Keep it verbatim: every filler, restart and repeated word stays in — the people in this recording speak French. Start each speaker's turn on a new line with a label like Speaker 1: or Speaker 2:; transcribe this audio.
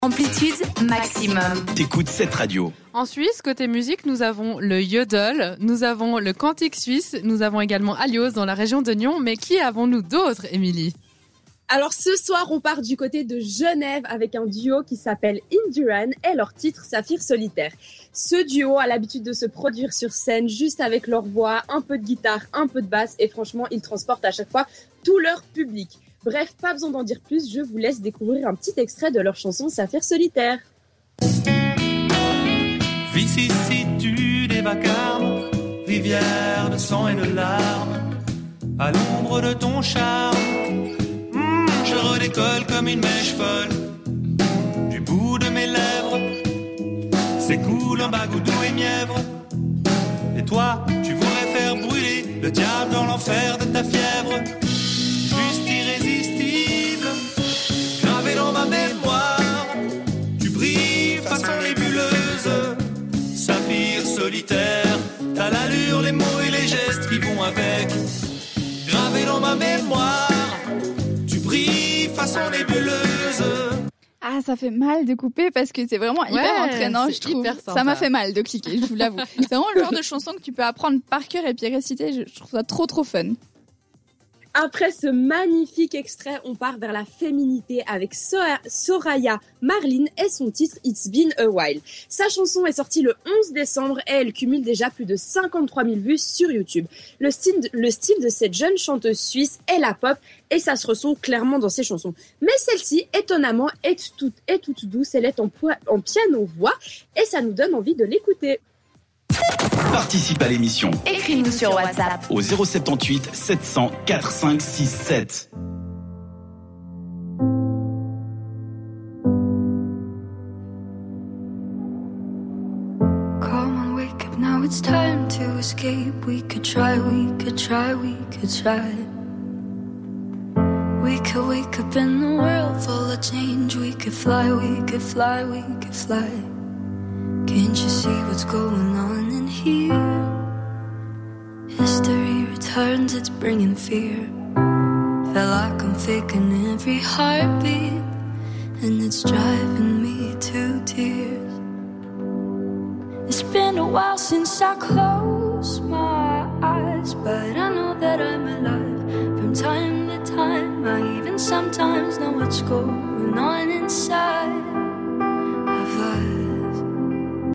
Speaker 1: Amplitude maximum.
Speaker 2: T'écoutes cette radio.
Speaker 3: En Suisse, côté musique, nous avons le Yodel, nous avons le Cantique suisse, nous avons également Alios dans la région de Nyon. Mais qui avons-nous d'autres, Émilie ?
Speaker 4: Alors ce soir, on part du côté de Genève avec un duo qui s'appelle Induran et leur titre Saphir Solitaire. Ce duo a l'habitude de se produire sur scène juste avec leur voix, un peu de guitare, un peu de basse et franchement, ils transportent à chaque fois tout leur public. Bref, pas besoin d'en dire plus, je vous laisse découvrir un petit extrait de leur chanson Saphir Solitaire.
Speaker 5: Vicissitude des vacarmes, rivière de sang et de larmes, à l'ombre de ton charme, mmh, je redécolle comme une mèche folle, du bout de mes lèvres, s'écoule un bagout doux et mièvre, et toi, tu voudrais faire brûler le diable dans l'enfer de ta fièvre. Irrésistible, gravé dans ma mémoire, tu brilles façon nébuleuse, saphir solitaire, t'as l'allure, les mots et les gestes qui vont avec, gravé dans ma mémoire, tu brilles façon nébuleuse.
Speaker 6: Ah, ça fait mal de couper parce que c'est vraiment hyper
Speaker 3: ouais,
Speaker 6: entraînant, je trouve. Ça m'a fait mal de cliquer, je vous l'avoue. C'est vraiment le genre de chanson que tu peux apprendre par cœur et puis réciter, je trouve ça trop trop fun.
Speaker 4: Après ce magnifique extrait, on part vers la féminité avec Soraya Marlin et son titre It's Been a While. Sa chanson est sortie le onze décembre et elle cumule déjà plus de cinquante-trois mille vues sur YouTube. Le style, de, le style de cette jeune chanteuse suisse est la pop et ça se ressent clairement dans ses chansons. Mais celle-ci, étonnamment, est toute, est toute douce, elle est en, en piano-voix et ça nous donne envie de l'écouter.
Speaker 2: Participe à l'émission.
Speaker 1: Écris-nous sur WhatsApp
Speaker 2: au zéro soixante-dix-huit sept cents quarante-cinq soixante-sept.
Speaker 7: Come on, wake up now, it's time to escape. We could try, we could try, we could try. We could wake up in the world full of change. We could fly, we could fly, we could fly. Can't you see what's going on in here? History returns, it's bringing fear. Feel like I'm faking every heartbeat, and it's driving me to tears. It's been a while since I closed my eyes, but I know that I'm alive. From time to time, I even sometimes know what's going on inside.